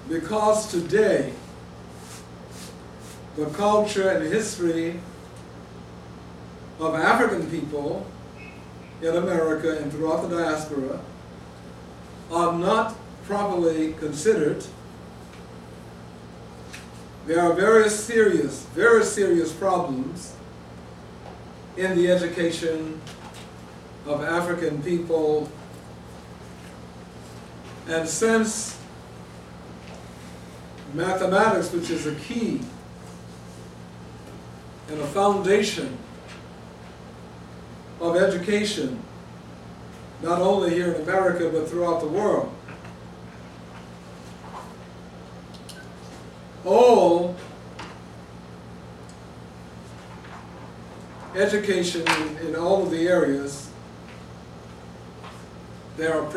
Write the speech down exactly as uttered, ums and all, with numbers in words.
because today the culture and history of African people in America and throughout the diaspora are not properly considered. There are very serious, very serious problems in the education of African people. And since mathematics, which is a key and a foundation of education, not only here in America, but throughout the world, all education in, in all of the areas, there are